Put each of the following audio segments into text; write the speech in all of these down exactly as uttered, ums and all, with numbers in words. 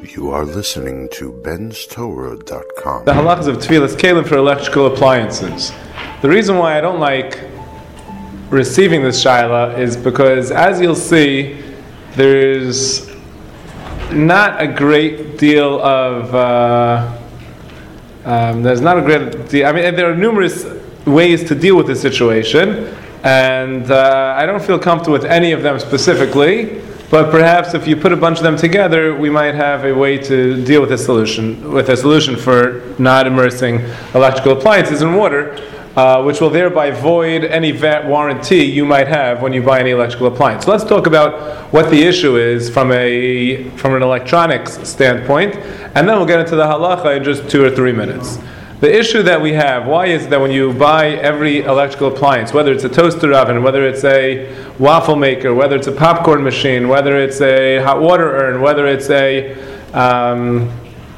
You are listening to Ben's Torah dot com. The halachas of Tfilas Kelim for electrical appliances. The reason why I don't like receiving this shaila is because, as you'll see, there's not a great deal of uh, um, there's not a great deal. I mean, there are numerous ways to deal with the situation, and uh, I don't feel comfortable with any of them specifically. But perhaps if you put a bunch of them together, we might have a way to deal with a solution, with a solution for not immersing electrical appliances in water, uh, which will thereby void any V A T warranty you might have when you buy any electrical appliance. So let's talk about what the issue is from a from an electronics standpoint, and then we'll get into the halacha in just two or three minutes. The issue that we have, why is that when you buy every electrical appliance, whether it's a toaster oven, whether it's a waffle maker, whether it's a popcorn machine, whether it's a hot water urn, whether it's a um,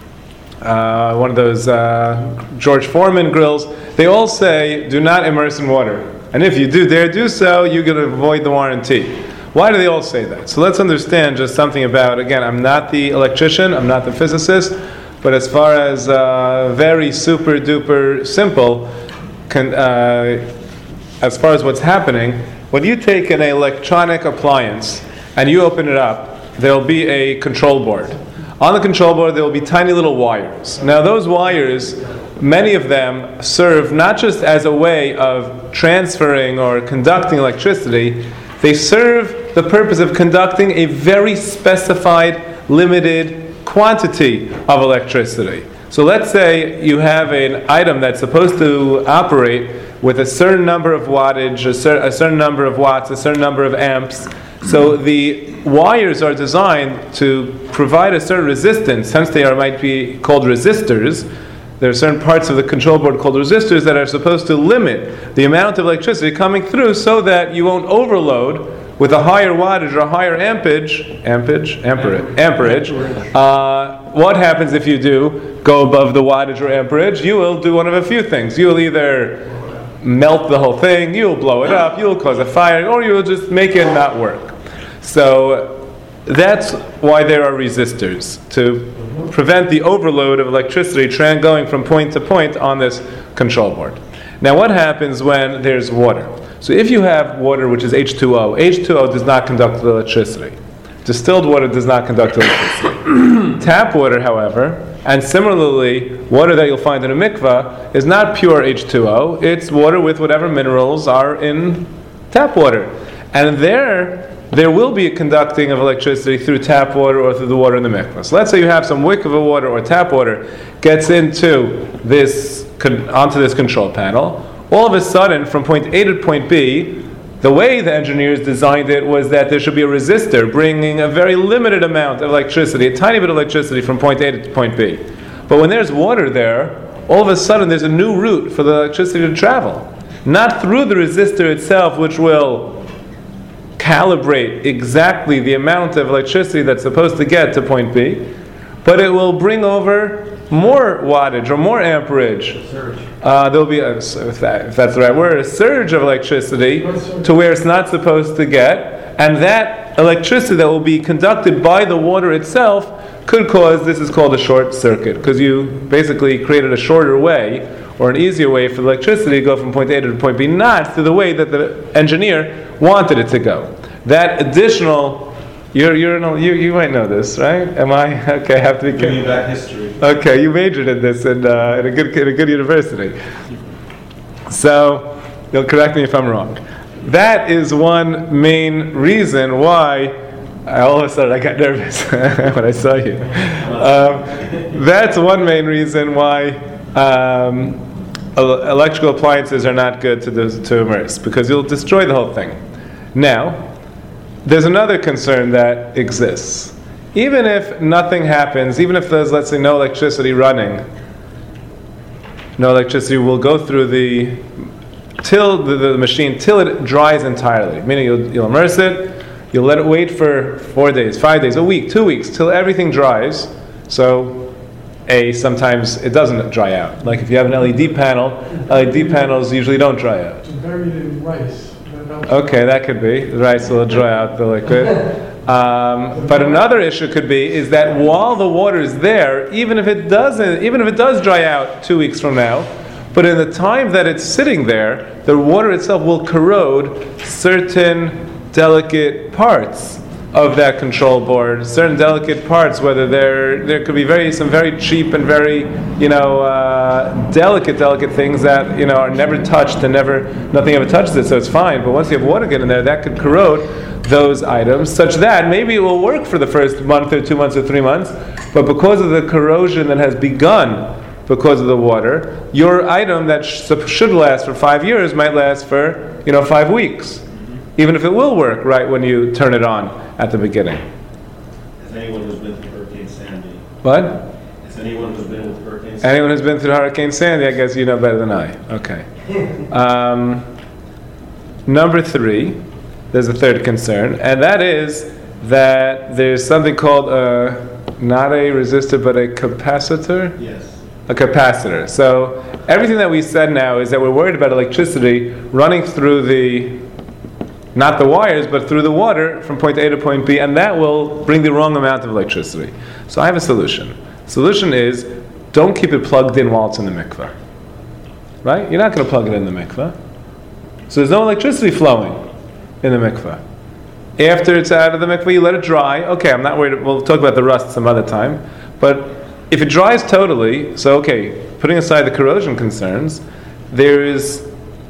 uh, one of those uh, George Foreman grills, they all say do not immerse in water. And if you do dare do so, you're going to avoid the warranty. Why do they all say that? So let's understand just something about, again, I'm not the electrician, I'm not the physicist, but as far as uh, very super duper simple, can, uh, as far as what's happening, when you take an electronic appliance and you open it up, there'll be a control board. On the control board, there will be tiny little wires. Now, those wires, many of them serve not just as a way of transferring or conducting electricity, they serve the purpose of conducting a very specified, limited quantity of electricity. So let's say you have an item that's supposed to operate with a certain number of wattage, a, cer- a certain number of watts, a certain number of amps. So the wires are designed to provide a certain resistance, hence they are might be called resistors. There are certain parts of the control board called resistors that are supposed to limit the amount of electricity coming through so that you won't overload with a higher wattage or a higher ampage, ampage, amperage, amperage. Uh, what happens if you do go above the wattage or amperage? You will do one of a few things. You will either melt the whole thing, you will blow it up, you will cause a fire, or you will just make it not work. So that's why there are resistors, to prevent the overload of electricity tran- going from point to point on this control board. Now what happens when there's water? So if you have water which is H two O, H two O does not conduct electricity. Distilled water does not conduct electricity. Tap water, however, and similarly, water that you'll find in a mikvah is not pure H two O. It's water with whatever minerals are in tap water. And there, there will be a conducting of electricity through tap water or through the water in the mikvah. So let's say you have some wick of water or tap water gets into this, onto this control panel. All of a sudden, from point A to point B, the way the engineers designed it was that there should be a resistor bringing a very limited amount of electricity, a tiny bit of electricity from point A to point B. But when there's water there, all of a sudden there's a new route for the electricity to travel. Not through the resistor itself, which will calibrate exactly the amount of electricity that's supposed to get to point B, but it will bring over more wattage or more amperage. Uh, there'll be, a, if, that, if that's the right word, a surge of electricity to where it's not supposed to get, and that electricity that will be conducted by the water itself could cause, this is called a short circuit, because you basically created a shorter way or an easier way for the electricity to go from point A to point B, not through the way that the engineer wanted it to go. That additional You're, you're, you you might know this, right? Am I? Okay, I have to be careful. That history. Okay, you majored in this in, uh, in, a good, in a good university. So, you'll correct me if I'm wrong. That is one main reason why, I, all of a sudden I got nervous when I saw you. Um, that's one main reason why um, electrical appliances are not good to, do, to immerse, because you'll destroy the whole thing. Now, there's another concern that exists. Even if nothing happens, even if there's, let's say, no electricity running, no electricity will go through the till the, the machine till it dries entirely. Meaning you'll, you'll immerse it, you'll let it wait for four days, five days, a week, two weeks, till everything dries. So, a sometimes it doesn't dry out. Like if you have an L E D panel, L E D panels usually don't dry out. Buried in rice. Okay, that could be. The rice will dry out the liquid. Um, but another issue could be is that while the water is there, even if it doesn't, even if it does dry out two weeks from now, but in the time that it's sitting there, the water itself will corrode certain delicate parts of that control board, certain delicate parts, whether there there could be very some very cheap and very you know uh, delicate delicate things that you know are never touched and never nothing ever touches it, so it's fine. But once you have water get in there, that could corrode those items, such that maybe it will work for the first month or two months or three months, but because of the corrosion that has begun because of the water, your item that sh- should last for five years might last for you know five weeks. Even if it will work right when you turn it on at the beginning. Has anyone who's been through Hurricane Sandy? What? Has anyone who's been with Hurricane Sandy? Anyone who's been through Hurricane Sandy, I guess you know better than I. Okay. Um, number three, there's a third concern, and that is that there's something called a, not a resistor, but a capacitor? Yes. A capacitor. So everything that we said now is that we're worried about electricity running through the not the wires, but through the water from point A to point B, and that will bring the wrong amount of electricity. So I have a solution. Solution is, don't keep it plugged in while it's in the mikveh. Right? You're not going to plug it in the mikveh. So there's no electricity flowing in the mikveh. After it's out of the mikveh, you let it dry. Okay, I'm not worried. We'll talk about the rust some other time. But if it dries totally, so okay, putting aside the corrosion concerns, there is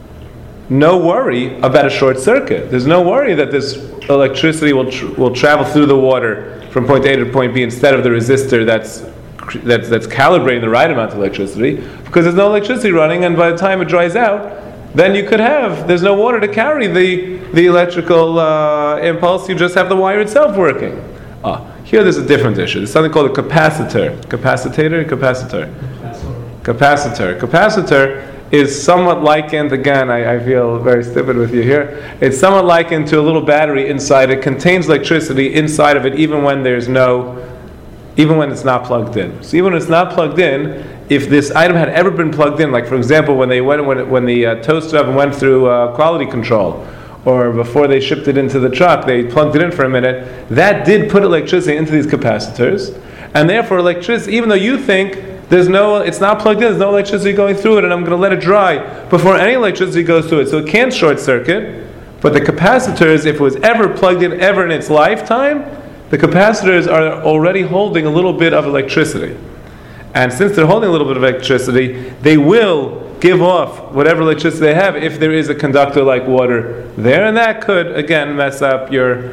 no worry about a short circuit. There's no worry that this electricity will tr- will travel through the water from point A to point B instead of the resistor that's that's that's calibrating the right amount of electricity, because there's no electricity running, and by the time it dries out, then you could have there's no water to carry the the electrical uh, impulse. You just have the wire itself working. Ah, here there's a different issue. There's something called a capacitor. Capacitator, capacitor, capacitor, capacitor. Is somewhat likened, again, I, I feel very stupid with you here, it's somewhat likened to a little battery inside. It contains electricity inside of it even when there's no, even when it's not plugged in. So even when it's not plugged in, if this item had ever been plugged in, like for example when they went when, it, when the uh, toaster oven went through uh, quality control, or before they shipped it into the truck, they plugged it in for a minute, that did put electricity into these capacitors, and therefore electricity, even though you think There's no, it's not plugged in, there's no electricity going through it, and I'm going to let it dry before any electricity goes through it. So it can't short circuit, but the capacitors, if it was ever plugged in ever in its lifetime, the capacitors are already holding a little bit of electricity. And since they're holding a little bit of electricity, they will give off whatever electricity they have if there is a conductor like water there, and that could, again, mess up your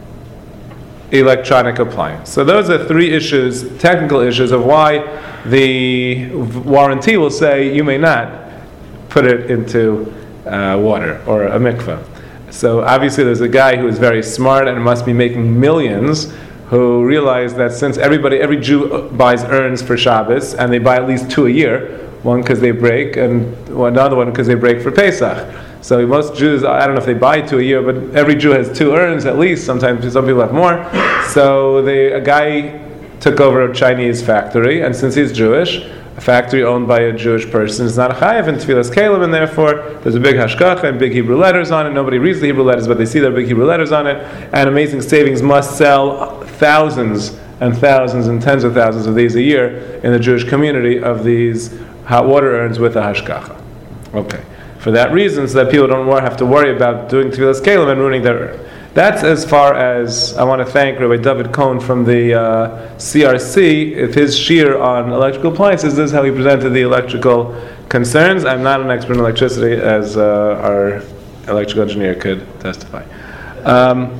electronic appliance. So those are three issues, technical issues, of why the warranty will say you may not put it into uh, water or a mikveh. So obviously there's a guy who is very smart and must be making millions, who realized that since everybody, every Jew buys urns for Shabbos, and they buy at least two a year, one because they break, and another one because they break for Pesach. So most Jews, I don't know if they buy two a year, but every Jew has two urns at least. Sometimes some people have more. So they, a guy took over a Chinese factory, and since he's Jewish, a factory owned by a Jewish person is not a chayav in Tfilas Kelim, and therefore there's a big hashgacha and big Hebrew letters on it. Nobody reads the Hebrew letters, but they see there are big Hebrew letters on it. And Amazing Savings must sell thousands and thousands and tens of thousands of these a year in the Jewish community of these hot water urns with a hashgacha. Okay. For that reason, so that people don't have to worry about doing Tfilas Kelim and ruining their urn. That's as far as I want to thank Rabbi David Cohn from the uh, C R C. If his shiur on electrical appliances, this is how he presented the electrical concerns. I'm not an expert in electricity, as uh, our electrical engineer could testify. Um,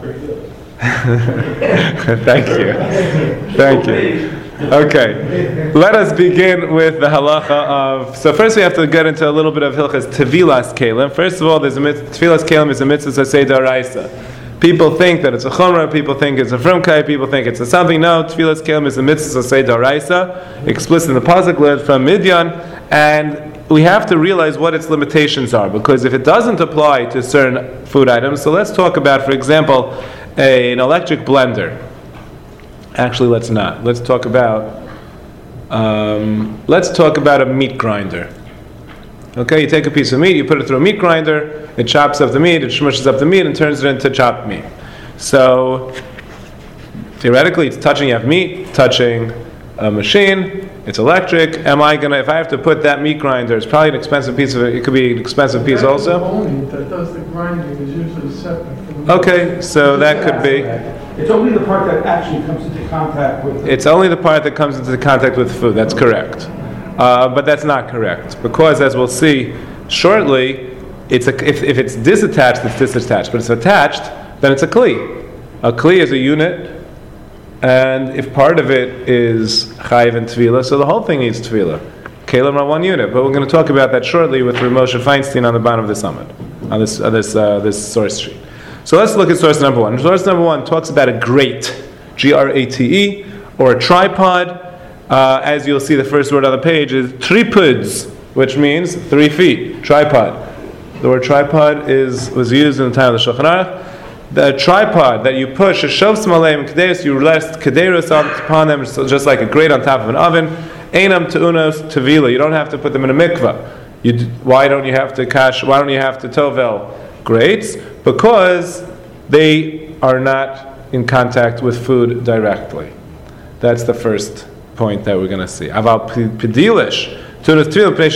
thank you. Thank you. Okay, let us begin with the halacha of. So first, we have to get into a little bit of hilchas tevilas kelim. First of all, there's a mitzvah. Tevilas kelim is a mitzvah sasei d'oraisa. People think that it's a chumrah. People think it's a frumkai. People think it's a something. No, tevilas kelim is a mitzvah sasei d'oraisa, explicit in the pasuk learned from Midyan, and we have to realize what its limitations are, because if it doesn't apply to certain food items, so let's talk about, for example, a, an electric blender. Actually, let's not. Let's talk about. Um, let's talk about a meat grinder. Okay, you take a piece of meat, you put it through a meat grinder, it chops up the meat, it smushes up the meat, and turns it into chopped meat. So, theoretically, it's touching, you have meat, touching a machine, it's electric. Am I gonna, if I have to put that meat grinder, it's probably an expensive piece of it, it could be an expensive piece The also. only that does the grinding is usually separate from the... Okay, so that could be, It's only the part that actually comes into contact with. the- it's only the part that comes into contact with food, that's correct. Uh, but that's not correct, because as we'll see shortly, it's a, if, if it's disattached, it's disattached, but if it's attached, then it's a kli. A kli is a unit, and if part of it is chayiv and tvila, so the whole thing needs tvila. Kalim are one unit, but we're going to talk about that shortly with Rav Moshe Feinstein on the bottom of the summit, on this uh, this uh, this source sheet. So let's look at source number one. Source number one talks about a grate, G R A T E, or a tripod. Uh, as you'll see, the first word on the page is tripods, which means three feet. Tripod. The word tripod is was used in the time of the Shulchan Aruch. The tripod that you push, a shovs maleim kederus, you rest kederus upon them, so just like a grate on top of an oven. Einam teunos tevila. You don't have to put them in a mikvah. You d- why don't you have to kash? Why don't you have to tovel grates? Because they are not in contact with food directly. That's the first point that we're going to see. Aval pedilish. That's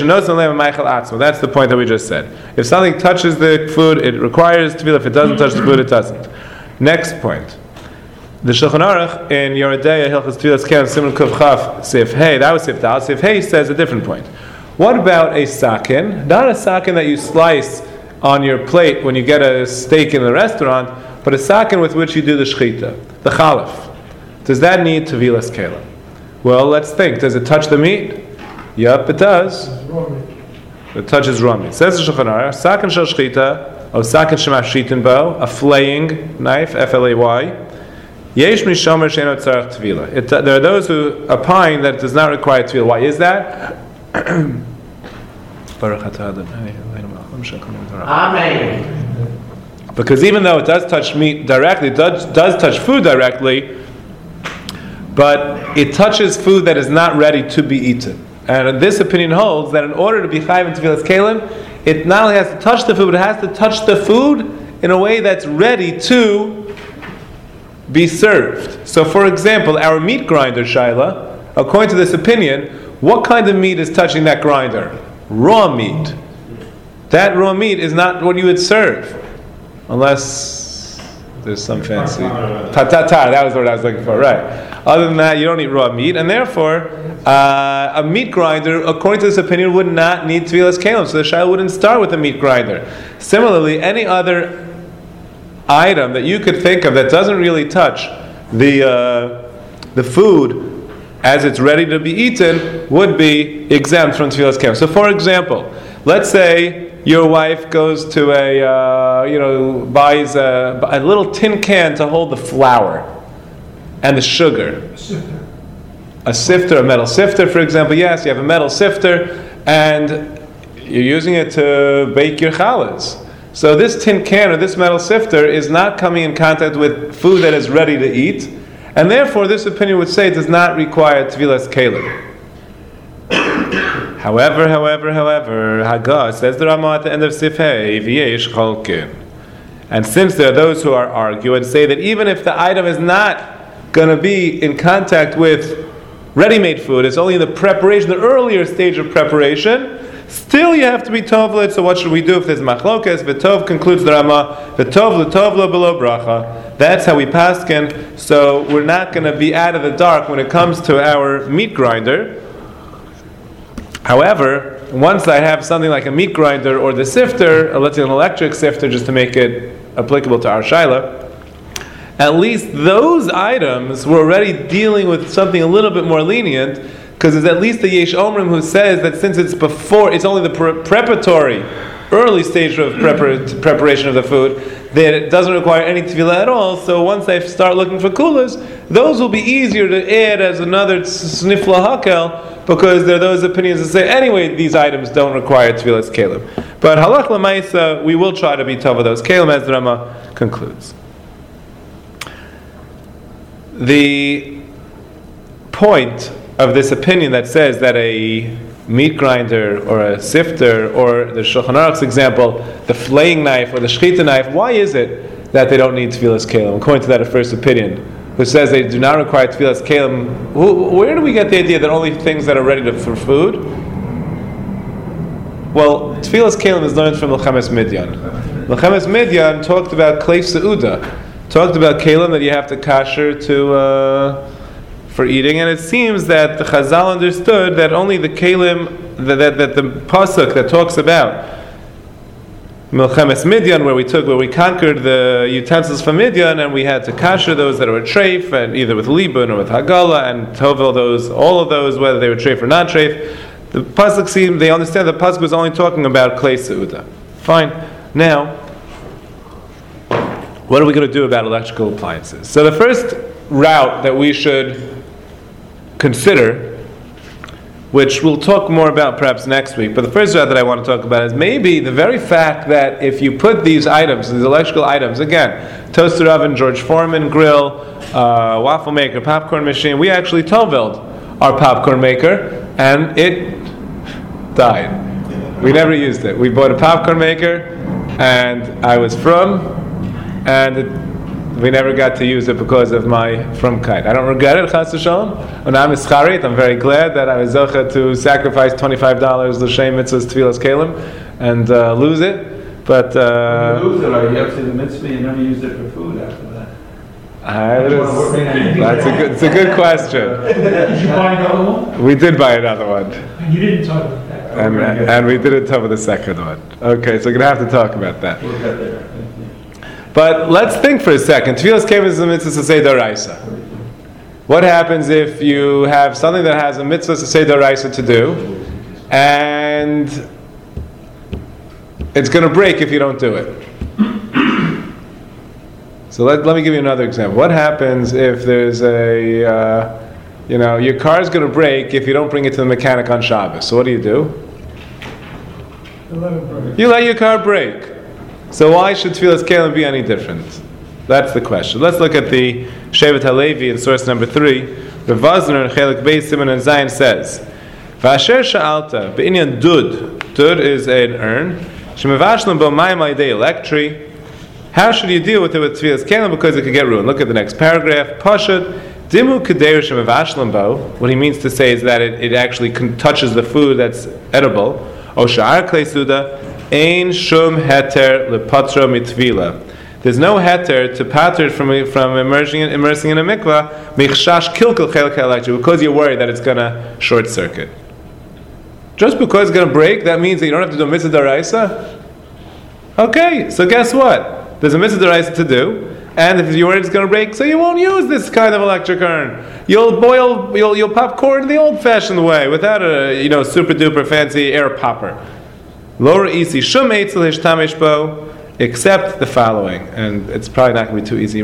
the point that we just said. If something touches the food, it requires tefillah. If it doesn't touch the food, it doesn't. Next point. The Shulchan Aruch in Yoredeya Hilchos Tefillas Keren Siman Kuf Chaf Sif Hey, that was Sif Dal. Sif Hey says a different point. What about a sakin? Not a sakin that you slice on your plate when you get a steak in the restaurant, but a sakin with which you do the shechita, the chalaf. Does that need tevilas kelim? Well, let's think. Does it touch the meat? Yup, it does. It touches raw meat. Says the Shulchan Aruch, sakin shel shechita, or sakin shemashritin bo, a flaying knife, F L A Y. Yesh mishomer she'eno tzarech tvila. There are those who opine that it does not require tvila. Why is that? Amen. Because even though it does touch meat directly, it does, does touch food directly, but it touches food that is not ready to be eaten. And this opinion holds that in order to be chayiv in tevilas kelim, it not only has to touch the food, but it has to touch the food in a way that's ready to be served. So, for example, our meat grinder, Shaila, according to this opinion, what kind of meat is touching that grinder? Raw meat. That raw meat is not what you would serve, unless there's some fancy ta-ta-ta. That was what I was looking for, right? Other than that, you don't eat raw meat, and therefore, uh, a meat grinder, according to this opinion, would not need tevilas kelim. So the shaila wouldn't start with a meat grinder. Similarly, any other item that you could think of that doesn't really touch the uh, the food as it's ready to be eaten would be exempt from tevilas kelim. So, for example, let's say your wife goes to a uh, you know buys a, a little tin can to hold the flour and the sugar. A sifter, a metal sifter, for example. Yes, you have a metal sifter, and you're using it to bake your challahs. So this tin can or this metal sifter is not coming in contact with food that is ready to eat, and therefore this opinion would say it does not require tevilas kelim. However, however, however, Haggah says the Ramah at the end of Sifhei, v'yesh cholkin. And since there are those who are argue and say that even if the item is not going to be in contact with ready-made food, it's only in the preparation, the earlier stage of preparation, still you have to be tovlet. So what should we do if there's machlokes? V'tov concludes the Ramah, v'tov l'tovlo below bracha. That's how we paskin. So we're not going to be out of the dark when it comes to our meat grinder. However, once I have something like a meat grinder or the sifter, or let's say an electric sifter, just to make it applicable to our shaila, at least those items we're already dealing with something a little bit more lenient, because there's at least the Yesh Omrim who says that since it's before, it's only the pre- preparatory, early stage of prepar- preparation of the food, that it doesn't require any tefillah at all. So once I start looking for kulas, those will be easier to add as another snifla hakel, because there are those opinions that say anyway these items don't require tevilas kelim. But halach l'maisa, we will try to be tova those kelim, as the Rama concludes. The point of this opinion that says that a meat grinder or a sifter or the Shulchan Aruch's example, the flaying knife or the shechita knife, why is it that they don't need tevilas kelim? According to that first opinion, which says they do not require Tfilas Kalim. Where do we get the idea that only things that are ready to, for food? Well, Tfilas Kalim is learned from Milchemes Midyan. Milchemes Midyan talked about Klei Seuda, talked about Kalim that you have to kasher to uh, for eating, and it seems that the Chazal understood that only the Kalim, that, that, that the pasuk that talks about Milchemes Midyan, where we took, where we conquered the utensils from Midyan, and we had to kasher those that were treif, and either with libun or with hagala, and tovel those, all of those, whether they were treif or not treif. The pasuk seemed, they understand the pasuk was only talking about klei seuda. Fine. Now, what are we going to do about electrical appliances? So the first route that we should consider, which we'll talk more about perhaps next week, but the first route that I want to talk about is maybe the very fact that if you put these items, these electrical items, again, toaster oven, George Foreman grill, uh, waffle maker, popcorn machine, we actually toveled our popcorn maker and it died. We never used it. We bought a popcorn maker and I was from, and it, we never got to use it because of my frumkeit. I don't regret it, chas v'shalom. When I'm ischarit, I'm very glad that I was zocha to sacrifice twenty-five dollars l'shem mitzvahs tfilas kalim and uh, lose it. But uh, you lose it, or you have to the mitzvah, you never used it for food after that. I, that's a good. It's a good question. Did you buy another one? We did buy another one, And you didn't talk about that. and and we didn't talk about the second one. Okay, so we're gonna have to talk about that. We'll get there. But let's think for a second. Tfilas kalim is a mitzvah to say d'oraisa. What happens if you have something that has a mitzvah to say d'oraisa to do, and it's going to break if you don't do it? So let, let me give you another example. What happens if there's a, uh, you know, your car is going to break if you don't bring it to the mechanic on Shabbos? So what do you do? You let it break. You let your car break. So why should Tfilas Kalim be any different? That's the question. Let's look at the Shevet HaLevi in source number three. Rav Vosner in Chelik Beis Siman and Zayin says, "V'asher sha'alta be'inyan dud." Dud is an urn. Shemevashlam bo mayim alidei electri. How should you deal with it with Tfilas Kalim? Because it could get ruined. Look at the next paragraph. Pashut dimu kadeir shemevashlam bo. What he means to say is that it, it actually con- touches the food that's edible. O sha'ar klei suda. Ein shum heter lepatra mitvila. There's no heter to pater from from immersing in, immersing in a mikvah michshash kilkel chelik ha'electric, because you're worried that it's going to short circuit. Just because it's going to break, that means that you don't have to do a mitzvah d'oraisa? Okay, so guess what? There's a mitzvah d'oraisa to do, and if you're worried it's going to break, so you won't use this kind of electric urn. You'll boil, you'll you'll pop corn the old-fashioned way without a you know super duper fancy air popper. Except the following, and it's probably not going to be too easy.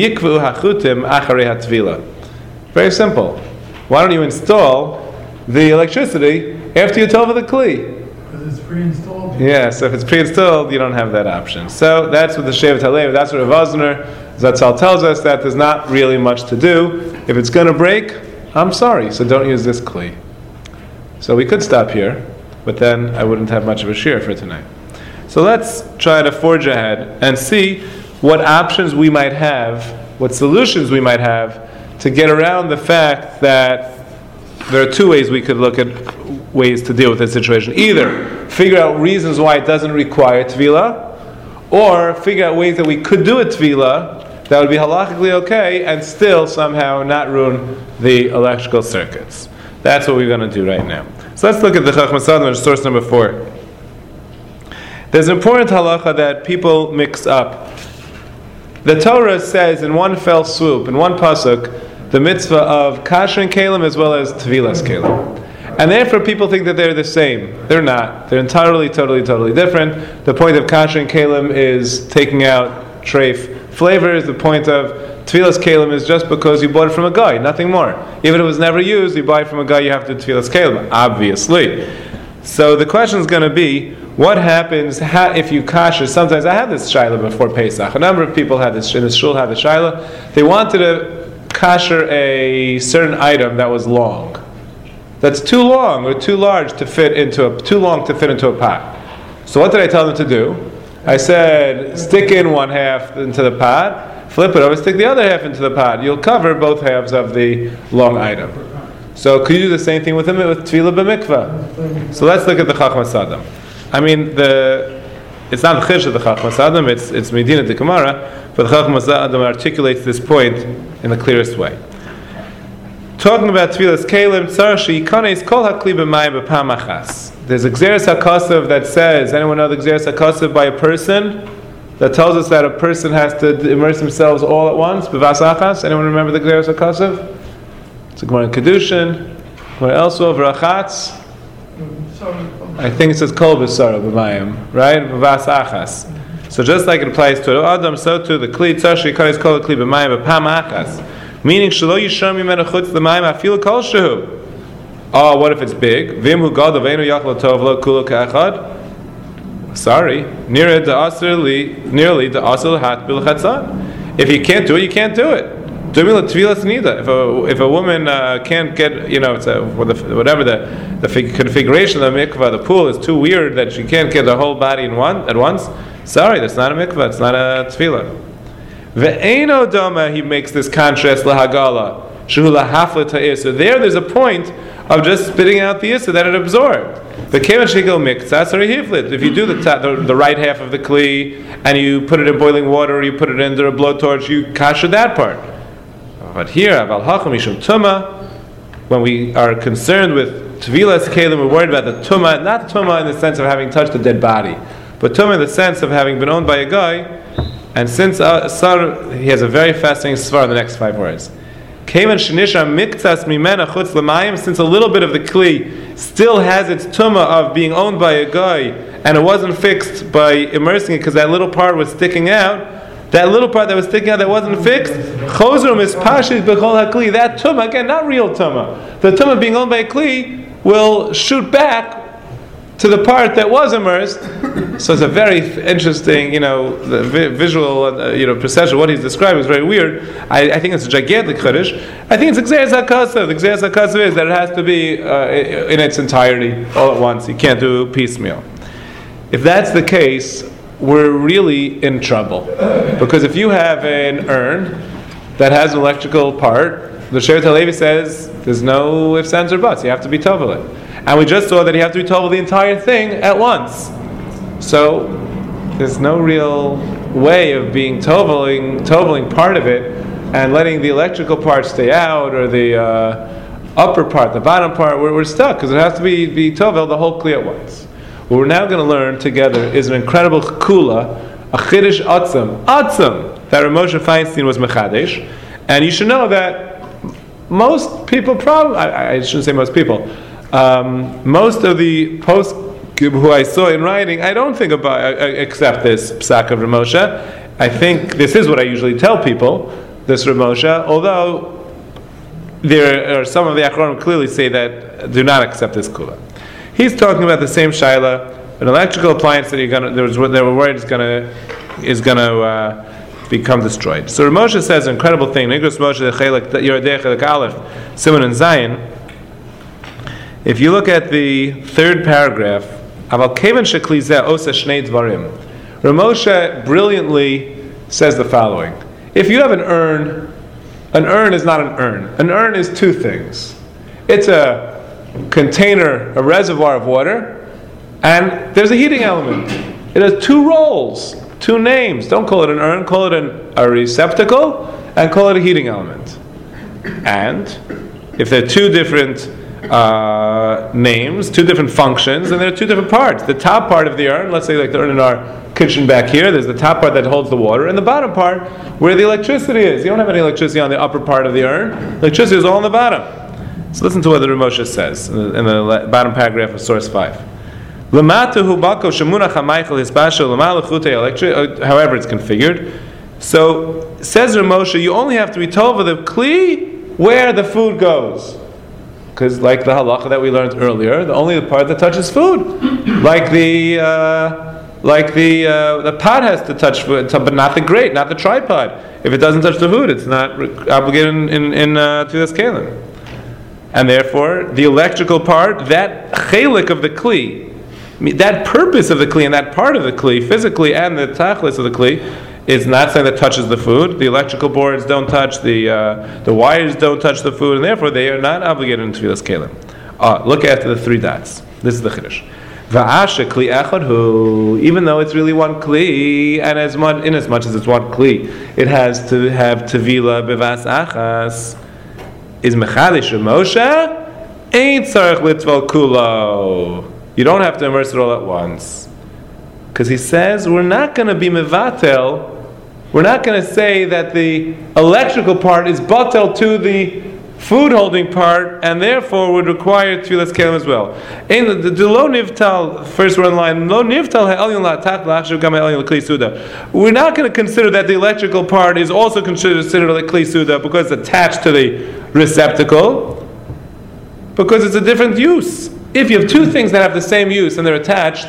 Very simple. Why don't you install the electricity after you tova the kli? Because it's pre-installed. Yeah, so if it's pre-installed, you don't have that option. So that's what the Shevet HaLevi, that's what Rav Vosner Zatzal tells us, that there's not really much to do. If it's going to break, I'm sorry, so don't use this kli. So we could stop here, but then I wouldn't have much of a shir for tonight. So let's try to forge ahead and see what options we might have, what solutions we might have to get around the fact that there are two ways we could look at ways to deal with this situation. Either figure out reasons why it doesn't require tvila, or figure out ways that we could do a tvila that would be halachically okay and still somehow not ruin the electrical circuits. That's what we're going to do right now. So let's look at the Chachmas Admor, source number four. There's an important halacha that people mix up. The Torah says in one fell swoop, in one pasuk, the mitzvah of kashering kalim as well as tevilas kalim. And therefore people think that they're the same. They're not. They're entirely, totally, totally different. The point of kashering kalim is taking out treif flavors. The point of tevilas kalim is just because you bought it from a guy, nothing more. Even if it was never used, you buy it from a guy, you have to tevilas kalim, obviously. So the question is going to be, what happens ha- if you kasher? Sometimes I had this shaila before Pesach. A number of people had this in the shul had the shaila. They wanted to kasher a certain item that was long, that's too long or too large to fit into a too long to fit into a pot. So what did I tell them to do? I said, stick in one half into the pot, flip it over, stick the other half into the pot. You'll cover both halves of the long item. So could you do the same thing with him with tefillah b'mikvah? So let's look at the Chachmas Adam. I mean, the it's not the Chish of the Chachmas Adam, it's it's Medina de Gemara, but the Chachmas Adam articulates this point in the clearest way. Talking about tefillas kelim, tzar sheikanes kol hakli b'mayim b'pam achas. There's a Gzeres HaKosav that says, anyone know the Gzeres HaKosav by a person? That tells us that a person has to immerse themselves all at once, b'vas achas. Anyone remember the Gzeres HaKosav? It's a Gemara in Kedushin. Where else? V'rachatz. I think it says kol b'sara b'mayim, right? B'vas achas. So just like it applies to Adam, so to the kli tzar sheikanes kol hakli b'mayim b'pam achas. Meaning, shelo yisham yimenu chutz l'mayim afilu kol shehu. Oh, what if it's big? Vim hu gad aveinu yachlo tov lo kulo ka'achad. Sorry, nearly the aser li, nearly the aser hat bil chatzan. If you can't do it, you can't do it. If a if a woman uh, can't get, you know, it's a, whatever the the configuration of the mikvah, the pool is too weird that she can't get the whole body in one at once. Sorry, that's not a mikvah. It's not a tefillah. Ve'eno doma, he makes this contrast lahagala shehu lahafla ta'ir. So there, there's a point of just spitting out the issa that it absorbed. The kevan shigel miktzas or hiflit. If you do the, ta- the the right half of the kli and you put it in boiling water or you put it under a blowtorch, you kasha that part. But here, aval hacham mishum tuma, when we are concerned with tevilas kelim, we're worried about the tuma, not tuma in the sense of having touched a dead body, but tuma in the sense of having been owned by a guy. And since uh, Sar, he has a very fascinating svar in the next five words. Kevan shenisha miktzas mimena chutz l'mayim, since a little bit of the kli still has its tuma of being owned by a guy, and it wasn't fixed by immersing it because that little part was sticking out. That little part that was sticking out that wasn't fixed, chozrum is pashit b'chol hakli. That tuma, again, not real tuma. The tuma being owned by a kli will shoot back to the part that was immersed. So it's a very interesting, you know, the vi- visual, uh, you know, procession. What he's describing is very weird. I, I think it's a gigantic chiddush. I think it's Gzeres HaKosav. The Gzeres HaKosav is that it has to be uh, in its entirety, all at once. You can't do piecemeal. If that's the case, we're really in trouble. Because if you have an urn that has an electrical part, the Shevet HaLevi says there's no ifs, ands, or buts. You have to be tovel it. And we just saw that you have to be tovel the entire thing at once. So there's no real way of being toveling, toveling part of it and letting the electrical part stay out, or the uh, upper part, the bottom part, where we're stuck, because it has to be, be tovel the whole kli at once. What we're now going to learn together is an incredible kula, a chiddush atzam, atzam, that Rav Moshe Feinstein was mechadesh. And you should know that most people probably, I, I shouldn't say most people, um, most of the post who I saw in writing, I don't think about uh, accept this psak of Rav Moshe. I think this is what I usually tell people, this Rav Moshe, although there are some of the Achronim clearly say that do not accept this kula. He's talking about the same shaila, an electrical appliance that you're gonna, there was, they were worried is gonna is gonna uh, become destroyed. So Rav Moshe says an incredible thing. Nigros Moshe Chelek Yerodei Chelek Aleph Simon and Zayin. If you look at the third paragraph, Aval Kevan Shekli Zeh Osa Shnei Dvarim. Rav Moshe brilliantly says the following: if you have an urn, an urn is not an urn. An urn is two things. It's a container, a reservoir of water, and there's a heating element. It has two roles, two names. Don't call it an urn, call it an, a receptacle, and call it a heating element. And if there are two different uh, names, two different functions, and there are two different parts. The top part of the urn, let's say like the urn in our kitchen back here, there's the top part that holds the water, and the bottom part where the electricity is. You don't have any electricity on the upper part of the urn. Electricity is all on the bottom. So listen to what the Rav Moshe says in the, in the bottom paragraph of source five. However it's configured. So says Rav Moshe, you only have to be told for the kli where the food goes. Because like the halacha that we learned earlier, the only the part that touches food. Like the uh, like the uh, the pot has to touch food, but not the grate, not the tripod. If it doesn't touch the food, it's not obligated in in, in uh, to this kalim. And therefore, the electrical part, that chelik of the kli, that purpose of the kli and that part of the kli, physically and the tachlis of the kli, It's not something that touches the food. The electrical boards don't touch, the uh, the wires don't touch the food, and therefore they are not obligated in Tefilas Kelim. Uh, look at the three dots. This is the Chiddush. Va'asha kli echad hu, even though it's really one kli, and as much in as much as it's one kli, it has to have tevila bevas achas. Is mechadish Moshe ain't tzarich litval kulo. You don't have to immerse it all at once, because he says we're not going to be mevatel. We're not going to say that the electrical part is batel to the food holding part, and therefore would require Tefilas Kelim as well. In the, the lo nivtal, first one line, lo nivtal ha'elyon la'atat la'achshav gam ha'elyon l'kli suda. We're not going to consider that the electrical part is also considered like kli suda because it's attached to the receptacle, because it's a different use. If you have two things that have the same use and they're attached,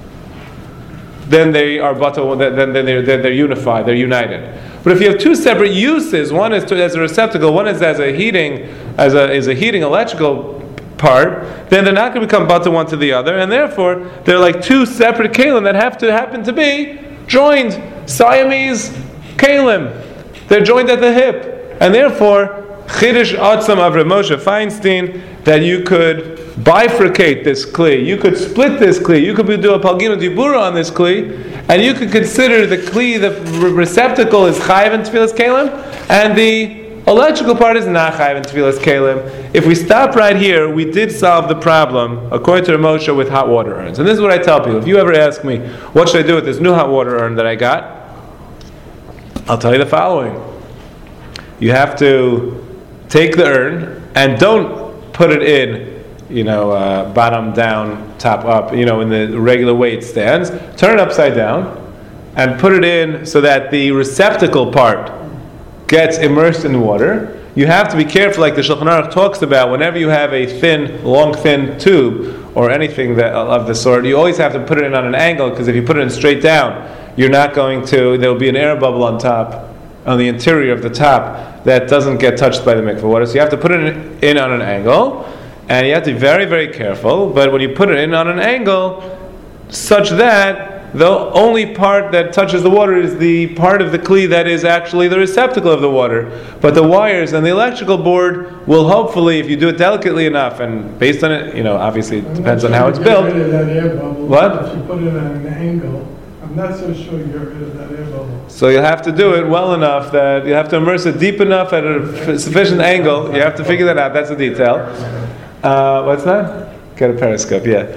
then they are batel, then they're, they're, they're unified, they're united. But if you have two separate uses, one is to, as a receptacle, one is as a heating, as a is a heating electrical part, then they're not going to become batel one to the other, and therefore they're like two separate kalim that have to happen to be joined, Siamese kalim. They're joined at the hip, and therefore Chiddush Atzam of Rav Moshe Feinstein that you could bifurcate this kli, you could split this kli, you could do a palginu dibura on this kli, and you could consider the kli, the receptacle is chayiv in Tefilas Kelim, and the electrical part is not chayiv in Tefilas Kelim. If we stop right here, we did solve the problem, according to Rav Moshe, with hot water urns. And this is what I tell people. If you ever ask me, what should I do with this new hot water urn that I got? I'll tell you the following. You have to take the urn, and don't put it in, you know, uh, bottom down, top up, you know, in the regular way it stands. Turn it upside down and put it in so that the receptacle part gets immersed in water. You have to be careful, like the Shulchan Aruch talks about, whenever you have a thin, long, thin tube or anything that, of the sort, you always have to put it in on an angle, because if you put it in straight down, you're not going to, there will be an air bubble on top, on the interior of the top, that doesn't get touched by the mikveh water. So you have to put it in on an angle, and you have to be very, very careful. But when you put it in on an angle, such that the only part that touches the water is the part of the kli that is actually the receptacle of the water. But the wires and the electrical board will hopefully, if you do it delicately enough, and based on it, you know, obviously it depends on how it's built. Get rid of that air bubble. What? If you put it at an angle, I'm not so sure you get rid of that air bubble. So you'll have to do it well enough that you have to immerse it deep enough at a sufficient angle. You have to figure that out. That's a detail. Uh, what's that? Get a periscope, yeah.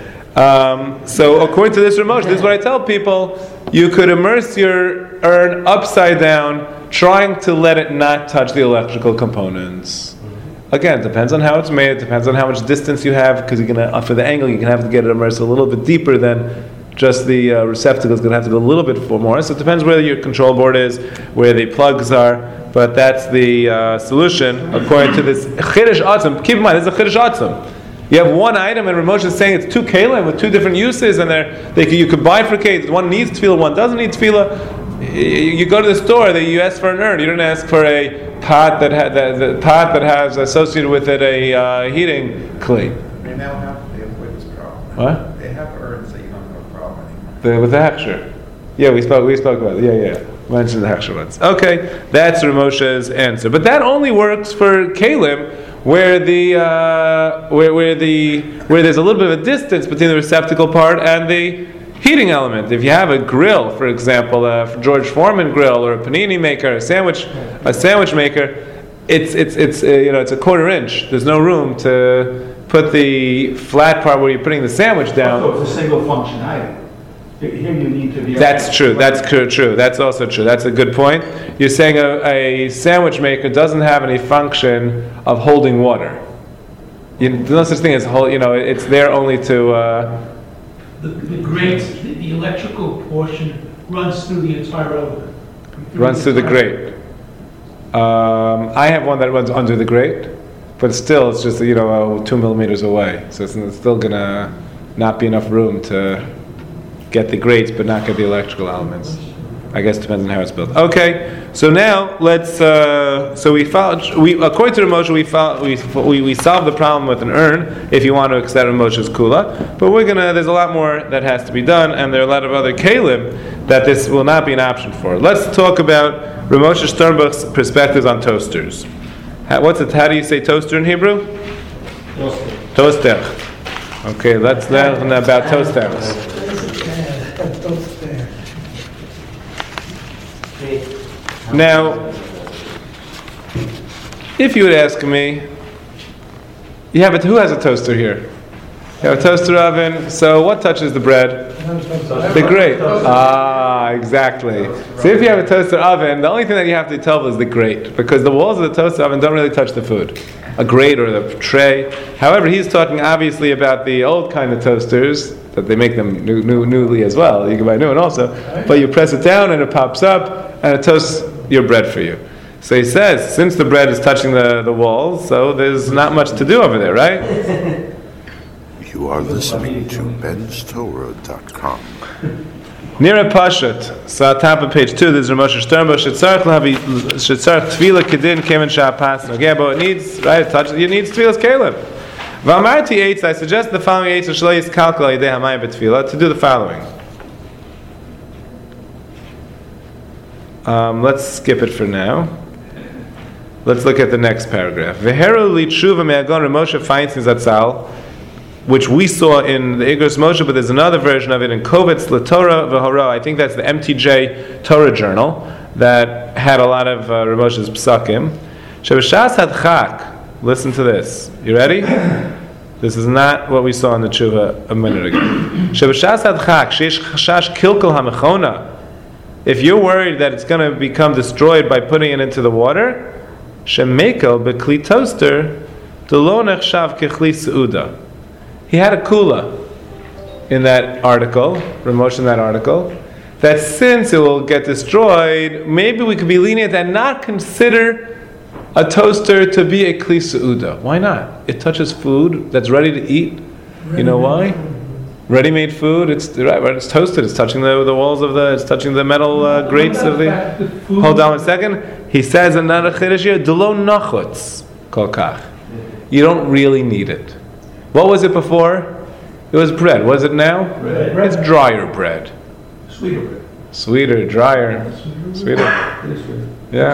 Um, so according to this Ramosh, this is what I tell people. You could immerse your urn upside down, trying to let it not touch the electrical components. Again, it depends on how it's made, it depends on how much distance you have, because you're going to, for the angle, you can have to get it immersed a little bit deeper than just the uh, receptacle is going to have to go a little bit more. So it depends where your control board is, where the plugs are, but that's the uh, solution according to this Chiddush Atzam. Keep in mind, this is a Chiddush Atzam. You have one item, and Rav Moshe is saying it's two kalim with two different uses, and they're, they you could bifurcate. One needs tefillah, one doesn't need tefillah. You go to the store, they, you ask for an urn. You don't ask for a pot that ha- the, the pot that has associated with it a uh, heating kli. They now have to avoid this problem. What? They have urns that you don't have a problem anymore. The, with the hechsher. Yeah, we spoke. We spoke about it. Yeah, yeah. Mentioned the hechsher ones. Okay, that's Rav Moshe's answer. But that only works for kalim, where the uh, where where the where there's a little bit of a distance between the receptacle part and the heating element. If you have a grill, for example, a George Foreman grill or a panini maker, a sandwich a sandwich maker, it's it's it's uh, you know it's a quarter inch. There's no room to put the flat part where you're putting the sandwich down. So it's a single function item. Here you need to be. That's true. That's true. That's also true. That's a good point. You're saying a, a sandwich maker doesn't have any function of holding water. You, there's no such thing as hold. You know, it's there only to. Uh, the, the grate, the, the electrical portion runs through the entire oven. Through runs the through the entire grate. Um, I have one that runs under the grate, but still, it's just you know two millimeters away, so it's, it's still gonna not be enough room to get the grates, but not get the electrical elements. I guess it depends on how it's built. Okay, so now let's. Uh, so we found we according to Rav Moshe we found we, we we solved the problem with an urn if you want to accept Rav Moshe's kula. But we're gonna. There's a lot more that has to be done, and there are a lot of other kalim that this will not be an option for. Let's talk about Rav Moshe Sternbuch's perspectives on toasters. How, what's it? How do you say toaster in Hebrew? Toaster. Toaster. Okay, let's learn about toasters. Now, if you would ask me, you have a, who has a toaster here? You have a toaster oven, so what touches the bread? The grate. Ah, exactly. So if you have a toaster oven, the only thing that you have to tell is the grate, because the walls of the toaster oven don't really touch the food. A grate or the tray. However, he's talking obviously about the old kind of toasters, that they make them new, new, newly as well. You can buy new one also. But you press it down and it pops up and it toasts your bread for you. So he says, since the bread is touching the, the walls, so there's not much to do over there, right? You are listening to Ben's Torah dot com. Nira Pashat. So at top of page two, there's Rav Moshe Sternbuch. Shetzarech lahavi shetzarech tefila kedin kemen sha'pas nogebo. It needs right. It touches. It needs tefillas kelim. V'amarti eitz. I suggest the following eitz shelo yiskalkel al yedei hamayim b'tefila to do the following. Um, let's skip it for now. Let's look at the next paragraph. V'heru li tshuva me'agon Rav Moshe Feinstein Zatzal, which we saw in the Igros Moshe, but there's another version of it in Kovetz LeTorah V'Hora. I think that's the M T J Torah Journal that had a lot of uh, Rav Moshe's psakim. Shebashas hadchak. Listen to this. You ready? This is not what we saw in the tshuva a minute ago. Shebashas hadchak sheish chashash kilkel hamechona. If you're worried that it's going to become destroyed by putting it into the water, shemekel bekli toaster delo nechshav kechli seuda. He had a kula in that article, Rav Moshe in that article, that since it will get destroyed, maybe we could be lenient and not consider a toaster to be a kli seuda. Why not? It touches food that's ready to eat. You know why? Ready-made food. It's right. It's toasted. It's touching the, the walls of the. It's touching the metal uh, grates of the. Hold on one second. He says another chiddush here. Delo nachutz kol kach. You don't really need it. What was it before? It was bread. Was it now? Bread. It's drier bread. Sweeter bread. Sweeter, drier, sweeter.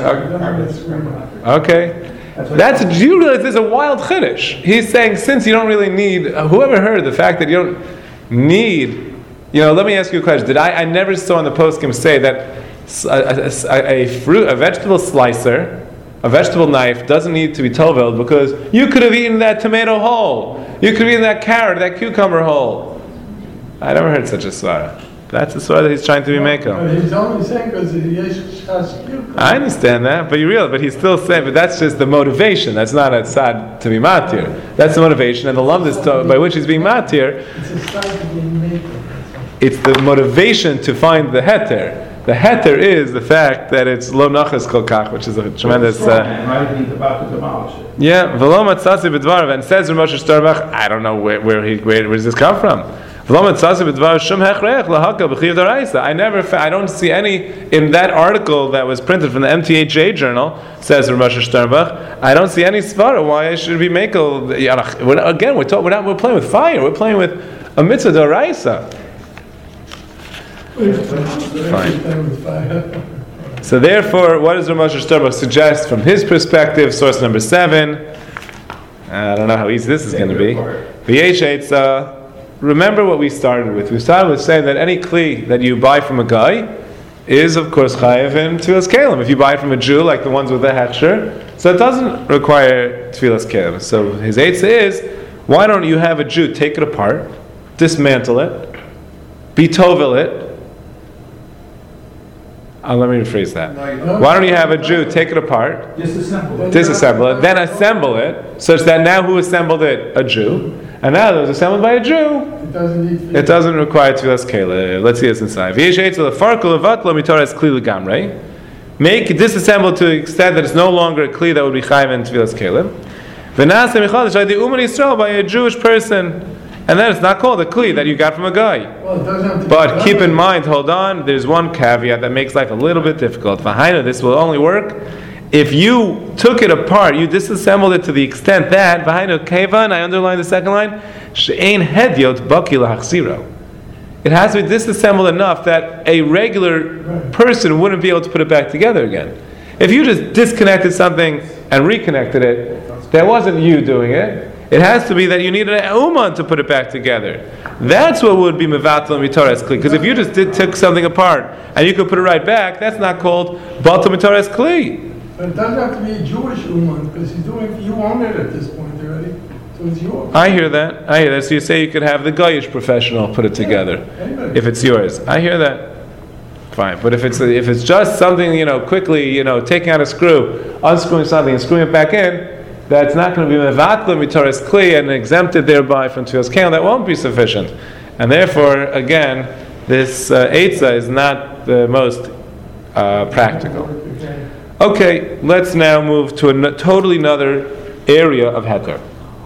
Yeah. Okay. That's. Do you realize there's a wild chiddush? He's saying since you don't really need. Uh, whoever heard the fact that you don't need. You know. Let me ask you a question. Did I? I never saw in the poskim say that a, a, a fruit, a vegetable slicer. A vegetable knife doesn't need to be toveled because you could have eaten that tomato whole. You could have eaten that carrot, that cucumber whole. I never heard such a svara. That's the svara that he's trying to be making. He's only saying because he's cucumber. I understand that, but you realize, but he's still saying, but that's just the motivation. That's not a tzad to be matir. That's the motivation, and the lumdus by which he's being matir. It's a sign to be maker. It's the motivation to find the heter. The heter is the fact that it's lo nachas kol kach, which is a tremendous. Uh, right, he's about to demolish it. Yeah, v'lo matzasi b'dvarav, and says Rav Moshe Sternbuch, I don't know where where, he, where where does this come from? V'lo matzasi b'dvarav shum hechreich lahaka b'chiv daraisa. I never, I don't see any in that article that was printed from the M T H A journal. Says Rav Moshe Sternbuch, I don't see any svara why I should be makel. Again, we're talking, we're not, we're playing with fire. We're playing with a mitzvah daraisa. Fine. So therefore, what does Rav Moshe Sternbuch suggest from his perspective? Source number seven. I don't know how easy this is going to be. V'yesh eitzah. Remember what we started with. We started with saying that any kli that you buy from a guy is, of course, chayev in tefillas kelim. If you buy it from a Jew, like the ones with the hechsher, so it doesn't require tefillas kelim. So his eitzah is, why don't you have a Jew take it apart, dismantle it, betovel it. Uh, let me rephrase that. No, why don't you have a Jew take it apart, disassemble it, disassemble it, then assemble it, such that now who assembled it? A Jew. And now that it was assembled by a Jew, it doesn't, need it doesn't require tefillas kelim. Let's see this inside. Make it disassembled to the extent that it's no longer a kli that would be chayiv in tefillas kelim. By a Jewish person. and then it's not called a kli that you got from a guy. Well, it doesn't have to be But done. keep in mind, hold on, there's one caveat that makes life a little bit difficult. V'haina, this will only work if you took it apart, you disassembled it to the extent that, v'haina kevan, I underline the second line, she'ein hedyot baki lahachziro. It has to be disassembled enough that a regular person wouldn't be able to put it back together again. If you just disconnected something and reconnected it, that wasn't you doing it. It has to be that you needed an uman to put it back together. That's what would be mevatel mitares kli. Because if you just did, took something apart and you could put it right back, that's not called batel mitares kli. But it doesn't have to be a Jewish uman, because he's doing, you own it at this point already, so it's yours. I hear that. I hear that. So you say you could have the Goyish professional put it together Anybody. if it's yours. I hear that. Fine. But if it's if it's just something, you know, quickly, you know, taking out a screw, unscrewing something and screwing it back in, that's not going to be mevatla mitares kli and exempted thereby from tefillas keilim. That won't be sufficient. And therefore, again, this uh, eitzah is not the most uh, practical. Okay, let's now move to a n- totally another area of heter.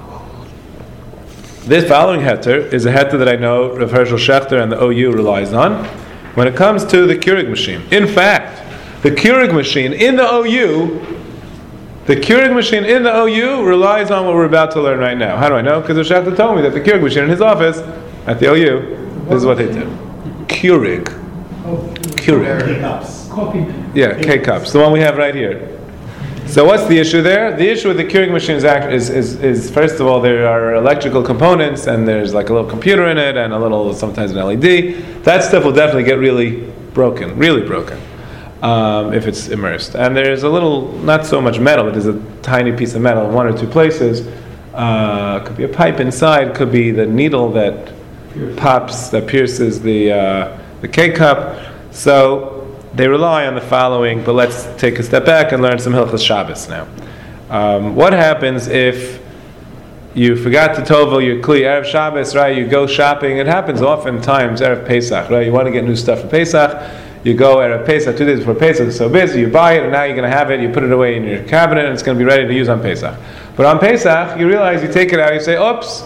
This following heter is a heter that I know Rav Hershel Schechter and the O U relies on when it comes to the Keurig machine. In fact, the Keurig machine in the O U, the Keurig machine in the O U relies on what we're about to learn right now. How do I know? Because Rav Schechter told me that the Keurig machine in his office at the O U, this is what they do. Keurig. Keurig. Cups. Coffee. Yeah, K-cups, the one we have right here. So what's the issue there? The issue with the Keurig machine is, act- is, is, is, first of all, there are electrical components, and there's like a little computer in it, and a little, sometimes an L E D. That stuff will definitely get really broken, really broken, um, if it's immersed. And there's a little, not so much metal, but there's a tiny piece of metal in one or two places. Uh, could be a pipe inside, could be the needle that pops, that pierces the, uh, the K-cup. So they rely on the following, but let's take a step back and learn some Hilchos Shabbos now. Um, what happens if you forgot to tovel your kli Erev Shabbos, right? You go shopping. It happens oftentimes Erev Pesach, right? You want to get new stuff for Pesach. You go Erev Pesach, two days before Pesach, it's so busy, you buy it, and now you're going to have it, you put it away in your cabinet, and it's going to be ready to use on Pesach. But on Pesach, you realize you take it out, you say, oops,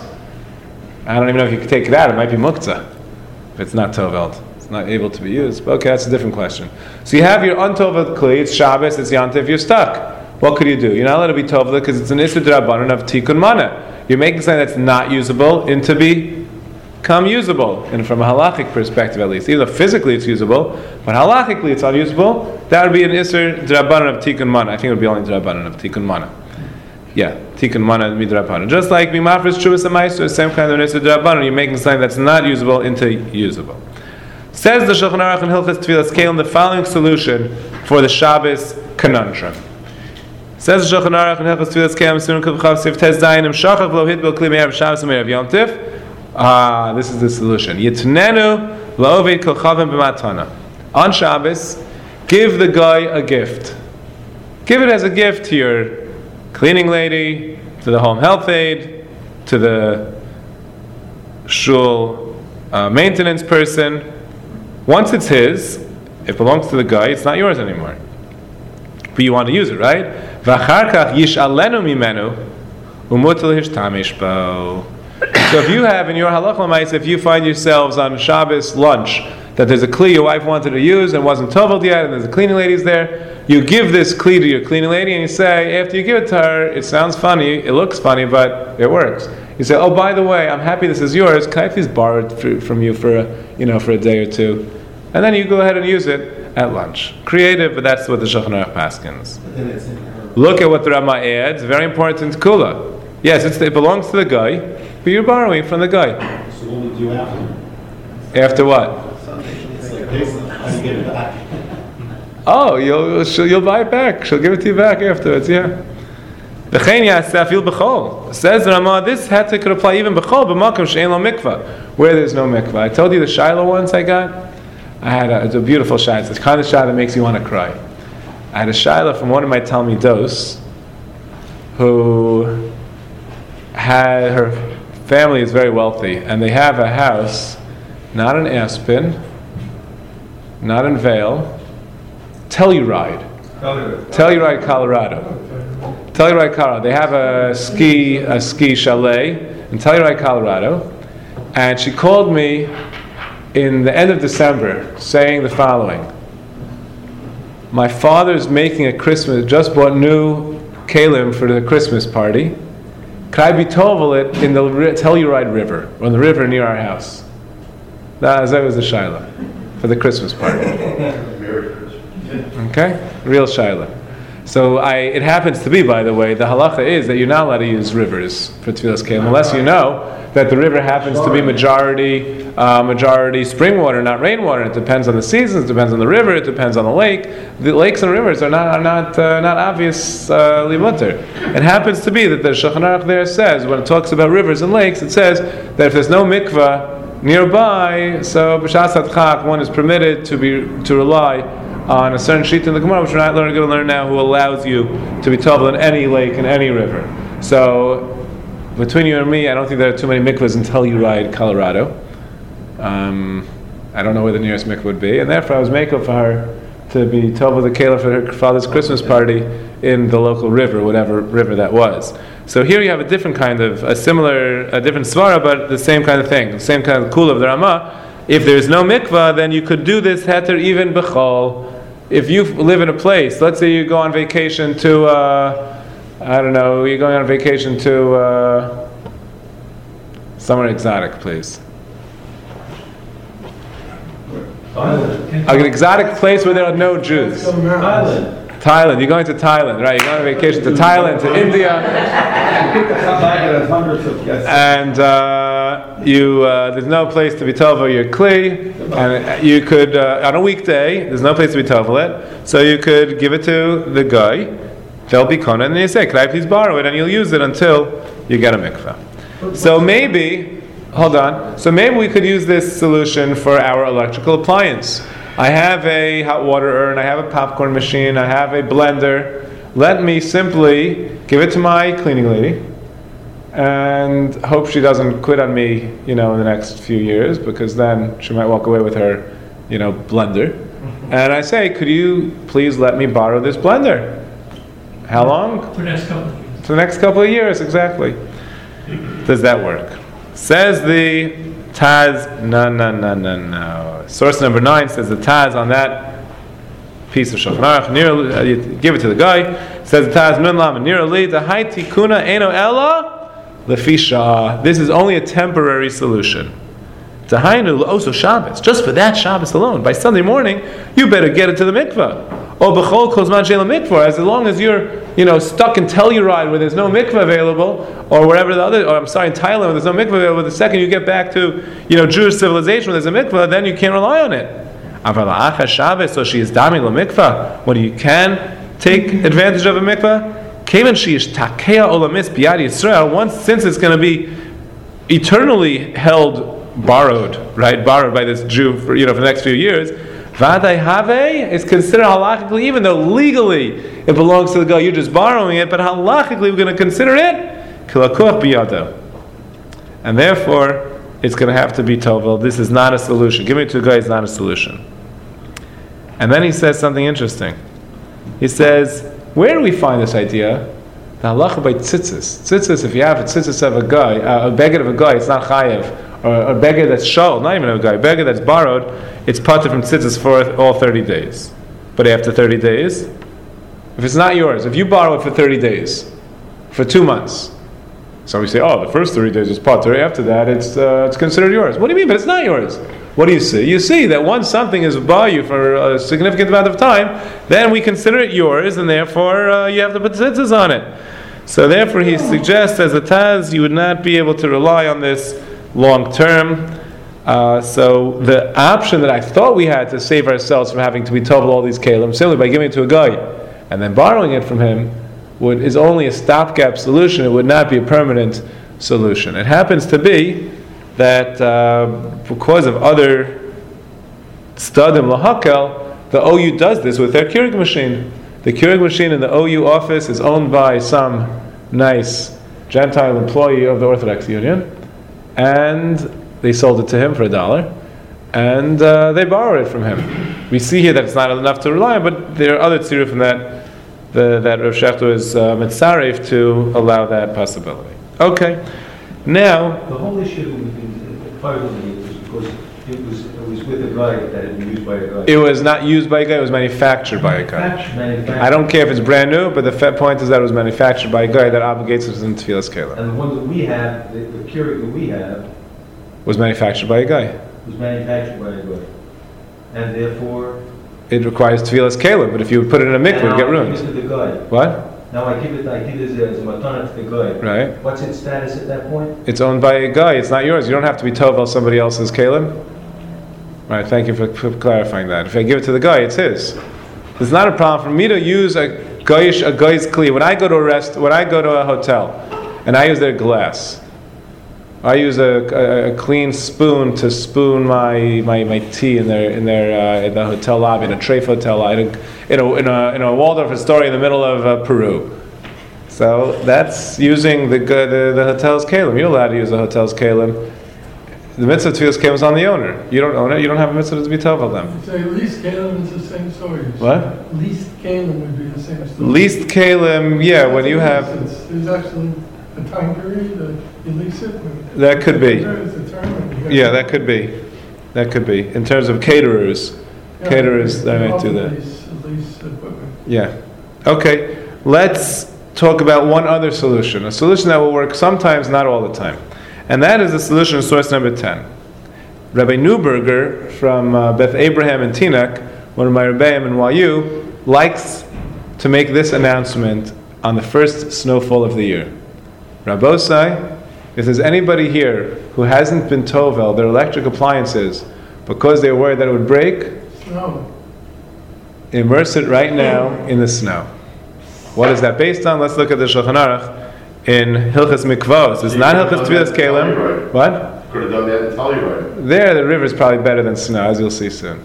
I don't even know if you can take it out, it might be muktzah, if it's not toveld. Not able to be used. But okay, that's a different question. So you have your untoved kli, it's Shabbos, it's Yantiv, you're stuck. What could you do? You're not allowed to be toved because it's an Isser D'Rabbanan of Tikkun Mana. You're making something that's not usable into become usable. And from a halachic perspective at least. Either physically it's usable, but halachically it's unusable. That would be an Isser D'Rabbanan of Tikkun Mana. I think it would be only D'Rabbanan of Tikkun Mana. Yeah, Tikkun Mana and Midrabbanan. Just like Mimafres Chuvas Amaisur, same kind of Isser D'Rabbanan, you're making something that's not usable into usable. Says the Shulchan Aruch in Hilchos Tefillas Keilim the following solution for the Shabbos conundrum. Says the Shulchan Aruch in Hilchos Tefillas Keilim Sunan Kuf Chav Sif Tes Zayin Im Shachach V'lo Hit B'Kli Me'erev Shabbos Me'erev Yom Tif. Ah, this is the solution. Yitnenu La'oved Kol Chavim B'Matana. On Shabbos, give the guy a gift. Give it as a gift to your cleaning lady, to the home health aide, to the shul uh, maintenance person. Once it's his, it belongs to the guy, it's not yours anymore. But you want to use it, right? V'achar kach yish'alenu mimenu u'mutar hishtamish bo. So if you have in your halach l'mais, if you find yourselves on Shabbos lunch, that there's a kli your wife wanted to use and wasn't toveled yet, and there's a cleaning lady's there, you give this kli to your cleaning lady and you say, after you give it to her, it sounds funny, it looks funny, but it works. You say, oh, by the way, I'm happy this is yours. Can I please borrow it for, from you for a, you know, for a day or two? And then you go ahead and use it at lunch. Creative, but that's what the Shulchan Aruch paskins. Look at what the Rama adds. Very important kula. Yes, it's, it belongs to the guy, but you're borrowing from the guy. So what would you do after? After what? It's like this, how do you get it back? Oh, you'll she'll, you'll buy it back. She'll give it to you back afterwards. Yeah. V'chein yaseh afil b'chol. Says the Rama, this heter could apply even b'chol b'makom she'ein lo mikvah, where there's no mikvah. I told you the Shiloh ones I got. I had a, it's a beautiful shayla. It's the kind of shayla that makes you want to cry. I had a shayla from one of my Talmidos who had, her family is very wealthy, and they have a house, not in Aspen, not in Vail, Telluride. Telluride, Colorado. Telluride, Colorado. They have a ski a ski chalet in Telluride, Colorado, And she called me in the end of December saying the following. My father's making a Christmas, just bought new kalim for the Christmas party. Could I be tovel it in the Telluride River, or in the river near our house? That, that was the shaila for the Christmas party. Okay? Real shaila. So I, it happens to be, by the way, the halacha is that you're not allowed to use rivers for tefillas kalim unless you know that the river happens to be majority uh, majority spring water, not rainwater. It depends on the seasons, it depends on the river, it depends on the lake. The lakes and rivers are not are not uh, not obvious uh, limutter. It happens to be that the Shulchan Aruch there says, when it talks about rivers and lakes, it says that if there's no mikvah nearby, so b'shas hadchak one is permitted to be to rely on a certain sheet in the Gemara, which we're not going to learn now, who allows you to be tovel in any lake and any river. So, between you and me, I don't think there are too many mikvahs until you ride Colorado. Um, I don't know where the nearest mikvah would be, and therefore I was making for her to be tovel the kela for her father's Christmas party in the local river, whatever river that was. So here you have a different kind of, a similar, a different svara, but the same kind of thing, the same kind of kula of the Ramah. If there's no mikvah, then you could do this heter even b'chol. If you live in a place, let's say you go on vacation to, uh, I don't know, you're going on vacation to uh, somewhere exotic, please. Thailand. An exotic place where there are no Jews. Thailand. Thailand. You're going to Thailand, right? You're going on vacation to Thailand, to India. And uh, you, uh, there's no place to be tovel your kli, and you could uh, on a weekday. There's no place to be tovel it, so you could give it to the guy. They'll be konen, and you say, "Could I please borrow it?" And you'll use it until you get a mikvah. So maybe, hold on. So maybe we could use this solution for our electrical appliance. I have a hot water urn, I have a popcorn machine, I have a blender. Let me simply give it to my cleaning lady and hope she doesn't quit on me, you know, in the next few years, because then she might walk away with her, you know, blender. And I say, could you please let me borrow this blender? How long? For the next couple of years. For the next couple of years, exactly. Does that work? Says the Taz, no, no, no, no, no. Source number nine says the Taz on that piece of Shulchan Aruch, near, uh, you give it to the guy, says the Taz, Nun Lam, near li, the Hai Tikuna Eno Ella, Lefi Sha'ah. This is only a temporary solution. Tahainu L'oso Shabbos, just for that Shabbos alone. By Sunday morning, you better get it to the mikvah. Or b'chol kol zman she'en mikvah, as long as you're, you know, stuck in Telluride where there's no mikvah available, or wherever the other, or I'm sorry, in Thailand where there's no mikvah available. The second you get back to, you know, Jewish civilization where there's a mikvah, then you can't rely on it. Aval acha Shabbos, so she is dami l'mikvah. When you can take advantage of a mikvah, kevan she is takea olamis biyad Yisrael. Once, since it's going to be eternally held, borrowed, right, borrowed by this Jew, for, you know, for the next few years. Vaday have is considered halachically, even though legally it belongs to the guy, you're just borrowing it, but halachically we're going to consider it kilakuach biyado, and therefore it's going to have to be tovel. This is not a solution. Giving it to a guy is not a solution. And then he says something interesting. He says, where do we find this idea? The halacha by tzitzis. Tzitzis, if you have a tzitzis of a guy, uh, a beggar of a guy, it's not chayev. Or a beggar that's shol, not even a guy, a beggar that's borrowed, it's pater from tzitzis for all thirty days. But after thirty days, if it's not yours, if you borrow it for thirty days, for two months, so we say, oh, the first thirty days is pater, after that it's uh, it's considered yours. What do you mean? But it's not yours. What do you see? You see that once something is by you for a significant amount of time, then we consider it yours, and therefore uh, you have to put tzitzis on it. So therefore he suggests, as a Taz, you would not be able to rely on this long term. Uh, so the option that I thought we had to save ourselves from having to be tovel all these kalim, simply by giving it to a guy and then borrowing it from him, would is only a stopgap solution. It would not be a permanent solution. It happens to be that uh, because of other stadim lahakel, the O U does this with their Keurig machine. The Keurig machine in the O U office is owned by some nice Gentile employee of the Orthodox Union, and they sold it to him for a dollar, and uh, they borrowed it from him. We see here that it's not enough to rely on, but there are other tziruf from that the, that Rav Shechter is uh, mitzaref to allow that possibility. Okay, now The whole issue with the title of it was because it was, it was with a guy that had been used by a guy. It was not used by a guy, it was manufactured by a guy. Manufactured. I don't care if it's brand new, but the fa- point is that it was manufactured by a guy that obligates us in Tfilas Kelim. And the one that we have, the, the Keurig that we have, Was manufactured by a guy. was manufactured by a guy. And therefore... It requires Tfilas Kelim, but if you would put it in a mikveh, it would get Now I give ruined. it to the guy. What? Now I give it, I give it as a, as a matana to the guy. Right. What's its status at that point? It's owned by a guy, it's not yours. You don't have to be tovel somebody else's Kelim. Right, thank you for, for clarifying that. If I give it to the guy, it's his. It's not a problem for me to use a guyish, a guy's kli. When I go to a rest, when I go to a hotel, and I use their glass, I use a, a, a clean spoon to spoon my, my, my tea in their in their uh, in the hotel lobby, in a Treif hotel lobby, in a in a, in a, in a Waldorf Astoria in the middle of uh, Peru. So that's using the the, the hotel's kalim. You're allowed to use the hotel's kalim. The mitzvah of Tfilas Kelim is on the owner. You don't own it. You don't have a mitzvah to be tovel them. You say least kalim is the same story. What? Least kalim would be the same story. Least kalim, yeah. When you have It's- There's actually a time period that you lease it. when- that could be. It's determined. You have Yeah, to- that could be. That could be. In terms of caterers, Yeah, caterers, you they might often do that. Lease, lease equipment. Yeah. Okay. Let's talk about one other solution. A solution that will work sometimes, not all the time. And that is the solution of source number ten. Rabbi Neuberger from uh, Beth Abraham in Teaneck, one of my Rebbeim in Y U, likes to make this announcement on the first snowfall of the year. Rabbosai, if there's anybody here who hasn't been tovel their electric appliances because they're worried that it would break, Snow. immerse it right now in the snow. What is that based on? Let's look at the Shulchan Aruch in Hilchas Mikvos. It's not Hilchas Tfilas Kelim. What? Could have done that in Telluride. There, the river is probably better than snow, as you'll see soon.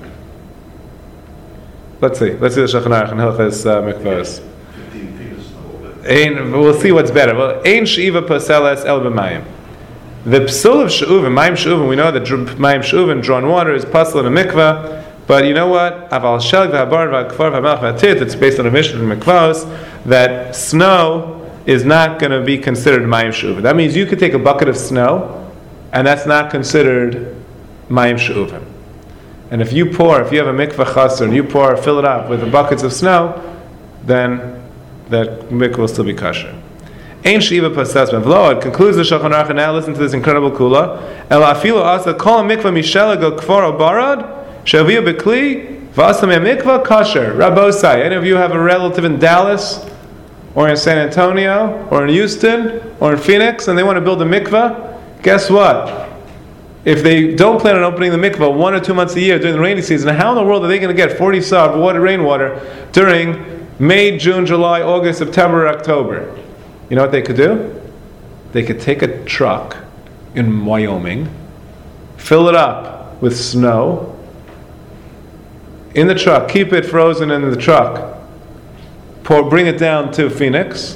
Let's see. Let's see the Shulchan Aruch in Hilchas uh, Mikvos. Fifteen feet of snow. Ein, we'll see what's better. Well, Ein She'iva Paseles El B'mayim. The psul of She'uvim, Mayim She'uvim, we know that dr- Mayim She'uvim, drawn water, is pasul in a mikvah. But you know what? Aval Shelig v'Habar v'Kfar v'Melch v'Atit, it's based on a mission in Mikvos, that snow is not going to be considered Mayim She'uvim. That means you could take a bucket of snow, and that's not considered Mayim She'uvim. And if you pour, if you have a mikvah chaser, and you pour, fill it up with the buckets of snow, then that mikvah will still be kosher. Ein Shiva Pasas Mevlo. It concludes the Shulchan Aruch, and now listen to this incredible kula. El afilu asa kol mikvah mishelago kfar barad shavia bekli v'asam mikvah kosher. Rabbosai. Any of you have a relative in Dallas, or in San Antonio, or in Houston, or in Phoenix, and they want to build a mikvah? Guess what? If they don't plan on opening the mikvah one or two months a year during the rainy season, how in the world are they going to get forty sab water, rainwater during May, June, July, August, September, October? You know what they could do? They could take a truck in Wyoming, fill it up with snow, in the truck, keep it frozen in the truck, pour, bring it down to Phoenix,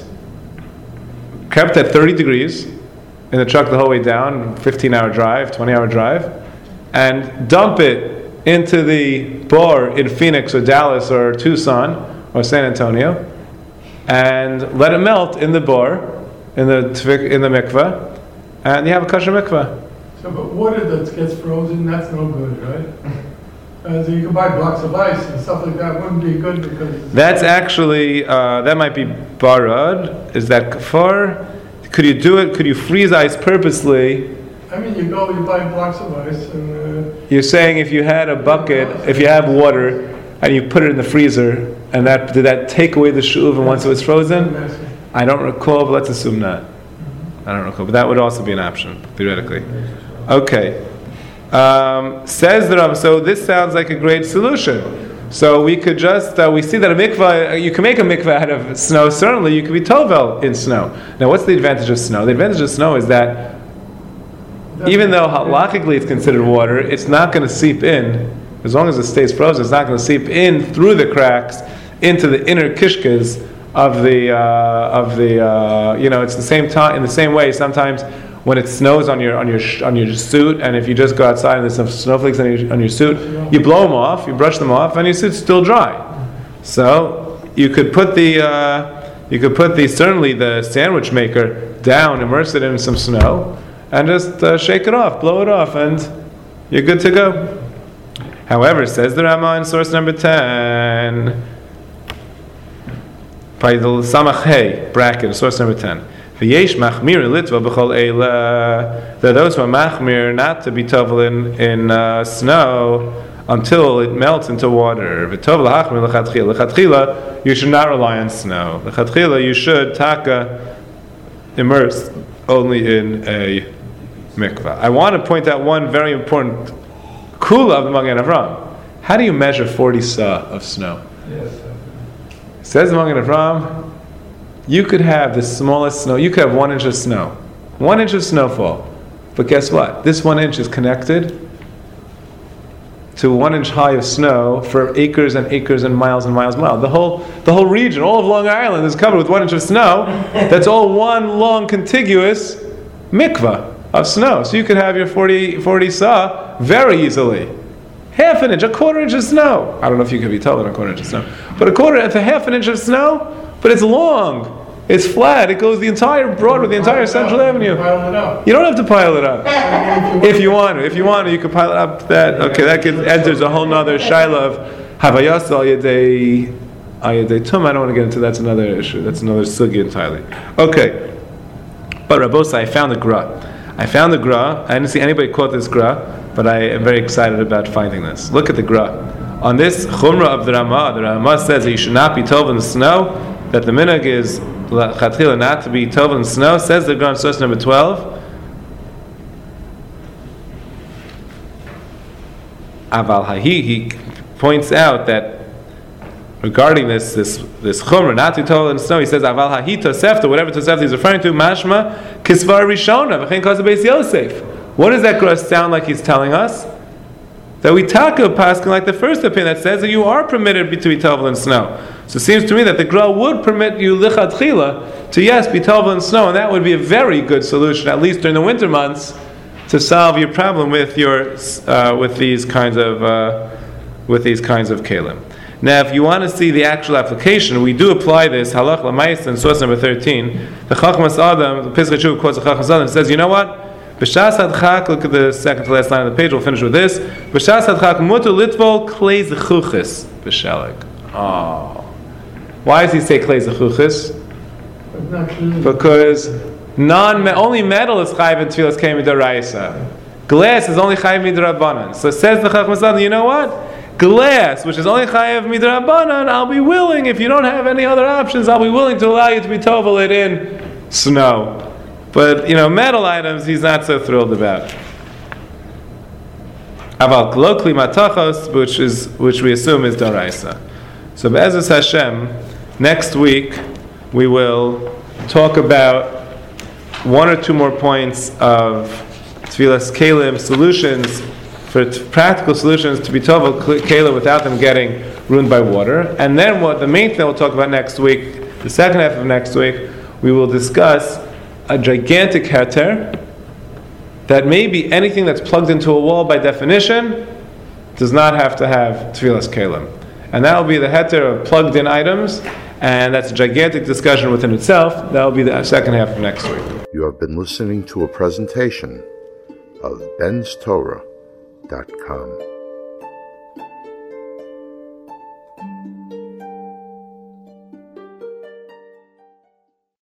kept at thirty degrees, in the truck the whole way down, fifteen hour drive, twenty hour drive, and dump it into the bar in Phoenix or Dallas or Tucson or San Antonio, and let it melt in the bar, in the tfik, in the mikveh, and you have a kosher mikveh. So, but water that gets frozen, that's no good, right? Uh, so you can buy blocks of ice and stuff like that, wouldn't be good because... it's- That's actually, uh, that might be barad. Is that kafar? Could you do it? Could you freeze ice purposely? I mean, you go, you buy blocks of ice and... Uh, You're saying if you had a bucket, if you have water, and you put it in the freezer, and that did that take away the shu'uvim once it was frozen? I don't recall, but let's assume not. I don't recall, but that would also be an option, theoretically. Okay. Um, says the Rav, so this sounds like a great solution. So we could just, uh, we see that a mikvah, you can make a mikvah out of snow, certainly you could be tovel in snow. Now what's the advantage of snow? The advantage of snow is that even though halachically it's considered water, it's not going to seep in. As long as it stays frozen, it's not going to seep in through the cracks into the inner kishkas of the uh, of the uh, you know. It's the same time in the same way. Sometimes when it snows on your on your sh- on your suit, and if you just go outside and there's some snowflakes on your on your suit, you blow them off, you brush them off, and your suit's still dry. So you could put the uh, you could put the certainly the sandwich maker down, immerse it in some snow, and just uh, shake it off, blow it off, and you're good to go. However, says the Rama in source number ten, by the Samach Hey bracket, source number ten. V'yesh machmir in Litva b'chol eila. There are those who are machmir not to be tovel in, in uh, snow until it melts into water. V'tovel hachmir l'chatchila. L'chatchila, you should not rely on snow. L'chatchila, you should taka immerse only in a mikvah. I want to point out one very important kula of the Magen Avraham. How do you measure forty sa of snow? Yes. Says the Magen Avraham, you could have the smallest snow, you could have one inch of snow. One inch of snowfall. But guess what? This one inch is connected to one inch high of snow for acres and acres and miles and miles and miles. The whole, the whole region, all of Long Island is covered with one inch of snow. That's all one long contiguous mikvah of snow. So you could have your forty, forty sa very easily. Half an inch, a quarter inch of snow. I don't know if you could be told a quarter inch of snow. But a quarter, it's a half an inch of snow, but it's long. It's flat. It goes the entire Broadway, the entire Central Avenue. Pile it up. You don't have to pile it up. If you want to. If you want to, you can pile it up. That okay, that gets, enters a whole nother shaila of havayas al yedei al yedei tum. I don't want to get into that. That's another issue. That's another sugi entirely. Okay. But Rabosa, I found the gra. I found the gra. I didn't see anybody quote this gra, but I am very excited about finding this. Look at the gra. On this chumrah of the Ramah, the Ramah says that you should not be tov in the snow, that the minhag is chatchila not to be tov in the snow. Says the gra in source number twelve. Aval hahi, he points out that regarding this this this chumrah not to be tov in the snow, he says aval hahi tosefta, whatever tosefta he's referring to, mashma kisvar rishona v'chein kaza beis Yosef. What does that gra sound like he's telling us? That we taka paskin like the first opinion that says that you are permitted to be tovel in snow. So it seems to me that the gra would permit you lichatchila to yes be tovel in snow, and that would be a very good solution, at least during the winter months, to solve your problem with your uh, with these kinds of uh, with these kinds of kalim. Now, if you want to see the actual application, we do apply this halach l'mayis in source number thirteen. The Chachmas Adam, the Pesach Shuv quotes the Chachmas Adam, says, you know what? B'shas hadchak, look at the second to last line of the page, we'll finish with this. B'shas hadchak mutu litvol klei zechuchis b'shelik. Oh. Why does he say klei zechuchis? Because non only metal is chayiv in tefillas kei midaraisa. Glass is only chayiv midarabanan. So says the Chachmas Adam, you know what? Glass, which is only chayiv midarabanan, I'll be willing, if you don't have any other options, I'll be willing to allow you to be tovel it in snow. But, you know, metal items, he's not so thrilled about. Aval glokli matachos, which is which we assume is daraisa. So, be'ezus Hashem, next week we will talk about one or two more points of tefillas kelim solutions, for t- practical solutions to be tovel kelim without them getting ruined by water. And then what the main thing we'll talk about next week, the second half of next week, we will discuss a gigantic heter that maybe anything that's plugged into a wall by definition does not have to have tefillas kelim. And that will be the heter of plugged in items, and that's a gigantic discussion within itself. That will be the second half of next week. You have been listening to a presentation of Ben's Torah dot com.